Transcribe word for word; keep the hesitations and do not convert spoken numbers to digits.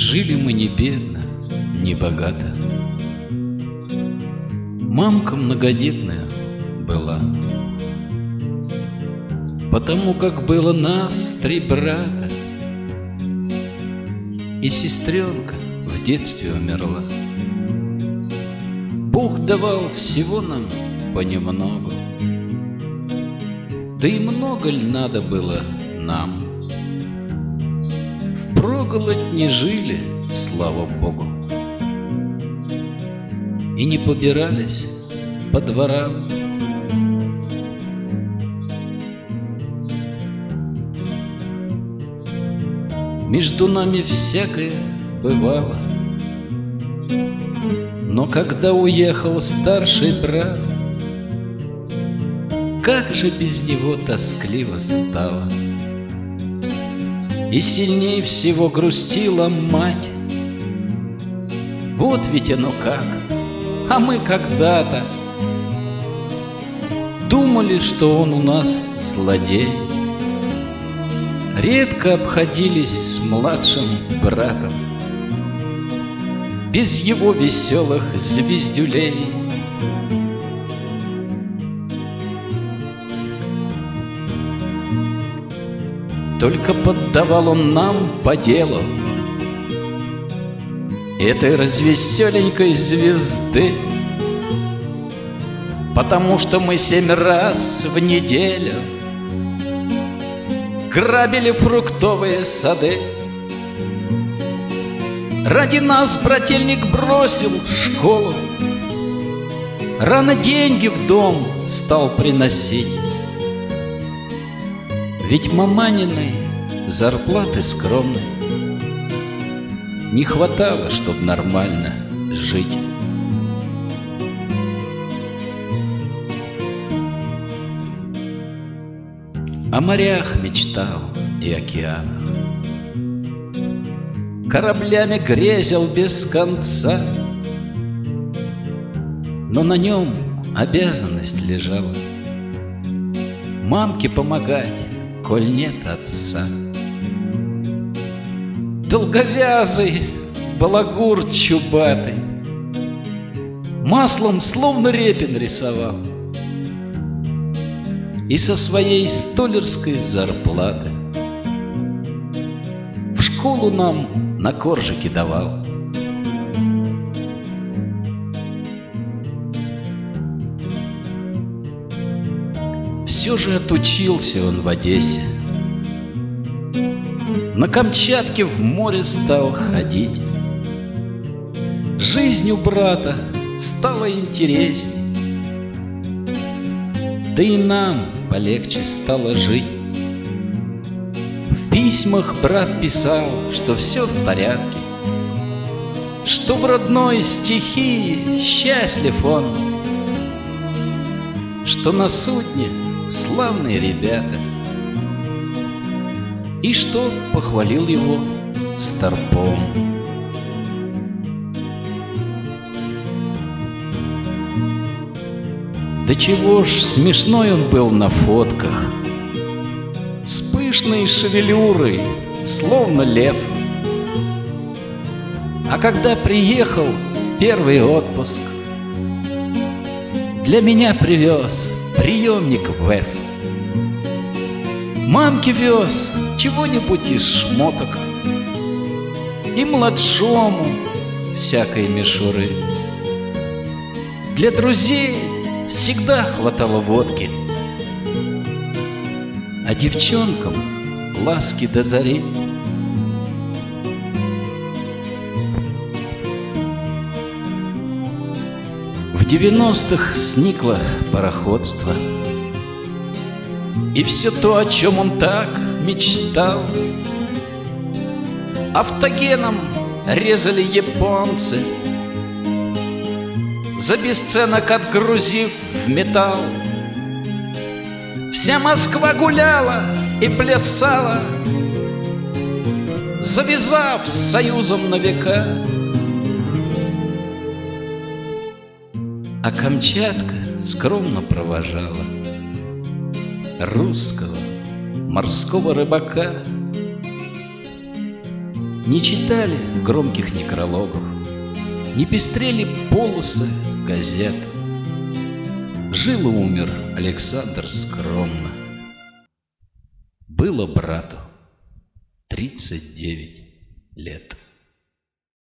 Жили мы не бедно, не богато. Мамка многодетная была, потому как было нас три брата, и сестренка в детстве умерла. Бог давал всего нам понемногу, да и много ли надо было нам? Впроголодь не жили, слава Богу, и не побирались по дворам. Между нами всякое бывало, но когда уехал старший брат, как же без него тоскливо стало. И сильней всего грустила мать. Вот ведь оно как, а мы когда-то думали, что он у нас злодей. Редко обходились с младшим братом без его веселых звездюлей. Только поддавал он нам по делу этой развеселенькой звезды, потому что мы семь раз в неделю грабили фруктовые сады. Ради нас брательник бросил школу, рано деньги в дом стал приносить. Ведь маманиной зарплаты скромной не хватало, чтоб нормально жить. О морях мечтал и океанах, кораблями грезил без конца, но на нем обязанность лежала мамке помогать, коль нет отца. Долговязый балагур чубатый маслом словно Репин рисовал, и со своей столярской зарплаты в школу нам на коржики давал. Все же отучился он в Одессе, на Камчатке в море стал ходить. Жизнь у брата стала интересней, да и нам полегче стало жить. В письмах брат писал, что все в порядке, что в родной стихии счастлив он, что на судне славные ребята, и что похвалил его старпом. Да чего ж смешной он был на фотках, с пышной шевелюрой, словно лев. А когда приехал первый отпуск, для меня привез приемник в эф. Мамке вез чего-нибудь из шмоток и младшому всякой мишуры. Для друзей всегда хватало водки, а девчонкам ласки до зари. В девяностых сникло пароходство, и все то, о чем он так мечтал, автогеном резали японцы, за бесценок отгрузив в металл. Вся Москва гуляла и плясала, завязав с союзом на века. А Камчатка скромно провожала русского морского рыбака. Не читали громких некрологов, не пестрели полосы газет. Жил и умер Александр скромно. Было брату тридцать девять лет.